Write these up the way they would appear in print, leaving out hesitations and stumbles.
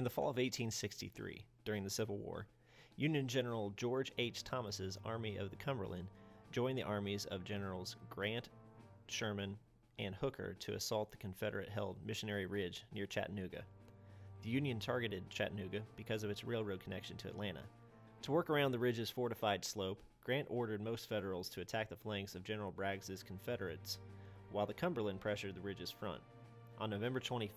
In the fall of 1863, during the Civil War, Union General George H. Thomas's Army of the Cumberland joined the armies of Generals Grant, Sherman, and Hooker to assault the Confederate-held Missionary Ridge near Chattanooga. The Union targeted Chattanooga because of its railroad connection to Atlanta. To work around the ridge's fortified slope, Grant ordered most Federals to attack the flanks of General Bragg's Confederates, while the Cumberland pressured the ridge's front. On November 25,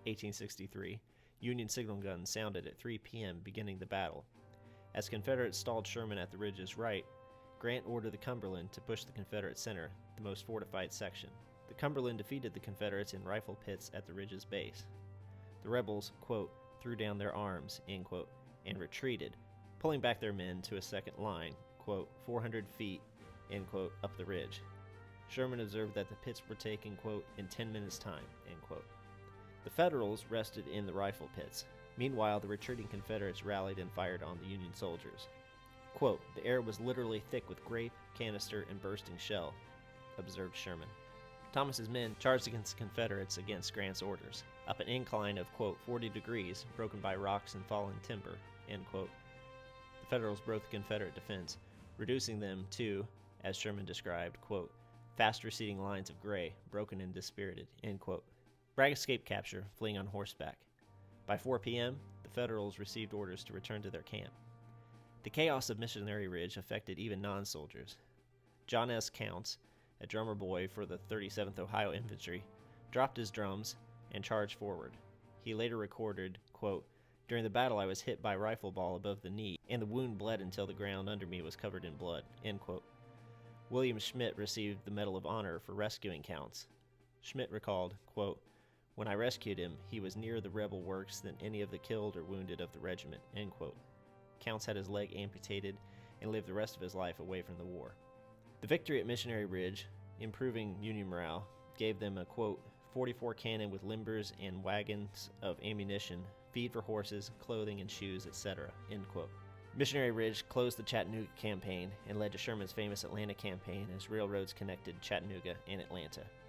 1863, Union signal guns sounded at 3 p.m., beginning the battle. As Confederates stalled Sherman at the ridge's right, Grant ordered the Cumberland to push the Confederate center, the most fortified section. The Cumberland defeated the Confederates in rifle pits at the ridge's base. The rebels, quote, threw down their arms, end quote, and retreated, pulling back their men to a second line, quote, 400 feet, end quote, up the ridge. Sherman observed that the pits were taken, quote, in 10 minutes' time, end quote. The Federals rested in the rifle pits. Meanwhile, the retreating Confederates rallied and fired on the Union soldiers. Quote, the air was literally thick with grape, canister, and bursting shell, observed Sherman. Thomas's men charged against the Confederates against Grant's orders, up an incline of, quote, 40 degrees, broken by rocks and fallen timber, end quote. The Federals broke the Confederate defense, reducing them to, as Sherman described, quote, fast receding lines of gray, broken and dispirited, end quote. Bragg escaped capture, fleeing on horseback. By 4 p.m., the Federals received orders to return to their camp. The chaos of Missionary Ridge affected even non-soldiers. John S. Counts, a drummer boy for the 37th Ohio Infantry, dropped his drums and charged forward. He later recorded, quote, during the battle I was hit by a rifle ball above the knee, and the wound bled until the ground under me was covered in blood, end quote. William Schmidt received the Medal of Honor for rescuing Counts. Schmidt recalled, quote, when I rescued him, he was nearer the rebel works than any of the killed or wounded of the regiment, end quote. Counts had his leg amputated and lived the rest of his life away from the war. The victory at Missionary Ridge, improving Union morale, gave them a, quote, 44 cannon with limbers and wagons of ammunition, feed for horses, clothing and shoes, etc., end quote. Missionary Ridge closed the Chattanooga campaign and led to Sherman's famous Atlanta campaign as railroads connected Chattanooga and Atlanta.